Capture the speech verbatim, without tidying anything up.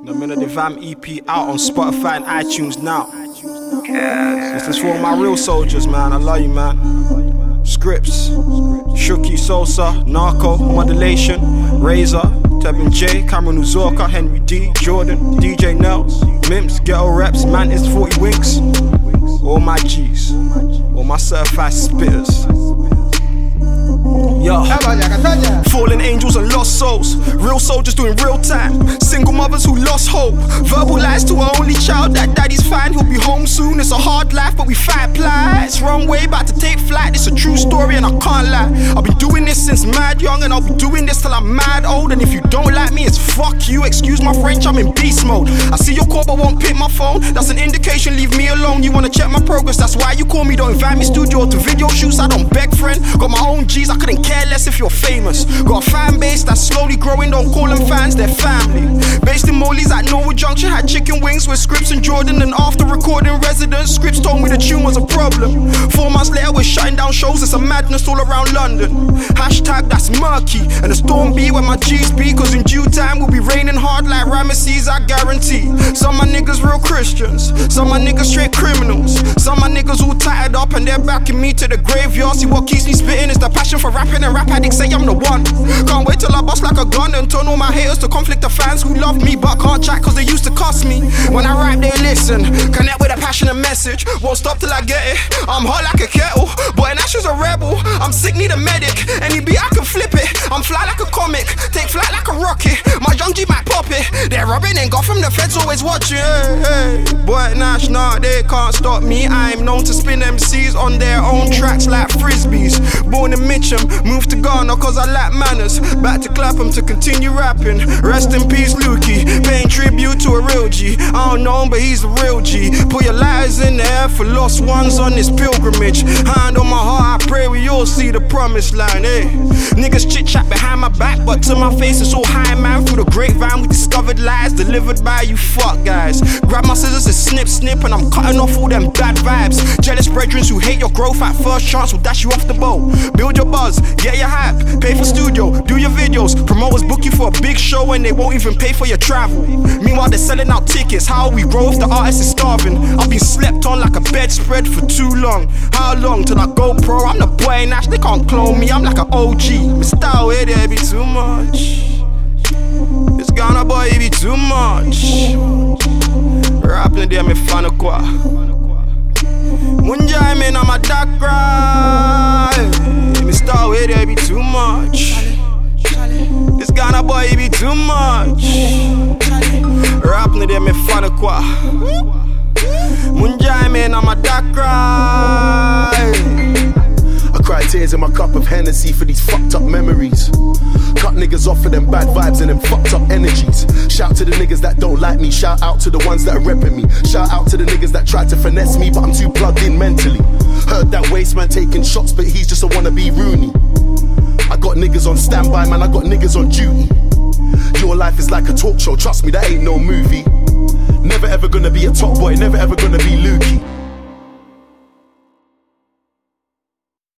The Melody Vam E P out on Spotify and iTunes now. This is for all my real soldiers, man. I love you, man. Scripts, Shuki Sosa, Narco, Modulation, Razor, Tevin J, Cameron Uzorka, Henry D, Jordan, D J Nels, Mims, Ghetto Reps, Mantis, forty Winks. All my G's, all my certified spitters. Yo, fallen angels and lost souls, real soldiers doing real time, single mothers who lost hope, verbal lies to our only child that daddy's fine, he'll be home soon. It's a hard life but we fight plies, wrong way about to take flight. It's a true story and I can't lie. I've been doing this since mad young and I'll be doing this till I'm mad old. And if you don't like me, it's fuck you, excuse my French, I'm in beast mode. I see your call but won't pick my phone, that's an indication, leave me alone. You wanna check my progress, that's why you call me. Don't invite me studio to video shoots, I don't beg friend. Got my own G's, I couldn't care less if you're famous. Got a fan base that's slowly growing, don't call them fans, they're family. Based in Molly's at Norwood Junction, had chicken wings with Scripts and Jordan. And after recording Residence, Scripts told me the tune was a problem. Four months later we're shutting down shows, it's a madness all around London. Hashtag that's murky, and the storm be where my G's be. Cause in due time we'll be raining hard like Ramesses, I guarantee. Some my niggas real Christians, some my niggas straight criminals, some my niggas all tatted up and they're backing me to the graveyard. See what keeps me spitting is the passion for rapping, and rap addicts say I'm the one. Can't wait till I bust like a gun and turn all my haters to conflict of fans who love me but can't chat cause they used to cuss me. When I rap they listen, connect with a passionate message, won't stop till I get it. I'm hot like a kettle, boy and Ash is a rebel. I'm sick, need a medic, any beat I can flip it. I'm fly like a comic, take flight like a rocket. My young G might pop it, they're robbing and got from the feds always watching. Hey, hey. Boy Nash, nah, they can't stop me. I'm known to spin M Cs on their own tracks like frisbees. Born in Mitcham, moved to Ghana cause I lack manners. Back to Clapham to continue rapping. Rest in peace Lukey, paying tribute to a real G. I don't know him but he's a real G. Put your lives in the air for lost ones on this pilgrimage. Hand on my heart, I pray we all see the promised line, eh? Niggas chit chat behind my back but to my face it's all high man. Through the grapevine we discovered lies delivered by you fuck guys. Grab my scissors and snip snip and I'm cutting off all them bad vibes. Jealous brethren who hate your growth at first chance will dash you off the boat. Build your buzz, get your hype, pay for studio, do your videos. Promoters book you for a big show and they won't even pay for your travel. Meanwhile they're selling out tickets, how we grow if the artist is starving. I've been slept on like a bedspread for too long. How long till I go pro? I'm the boy Nash, they can't clone me, I'm like an O G. My style here they be too much. This Ghana boy he be too much. Rapping there me fan of qua. Munjai me na my dark cry. Me style here they be too much. This Ghana boy he be too much. Rapping there me fan of qua. Munjai me na my dark cry. I cry tears in my cup of Hennessy for these fucked up memories. Cut niggas off for them bad vibes and them fucked up energies. Shout to the niggas that don't like me, shout out to the ones that are repping me. Shout out to the niggas that tried to finesse me but I'm too plugged in mentally. Heard that waste man taking shots but he's just a wannabe Rooney. I got niggas on standby man, I got niggas on duty. Your life is like a talk show, trust me that ain't no movie. Never ever gonna be a top boy, never ever gonna be Lukey.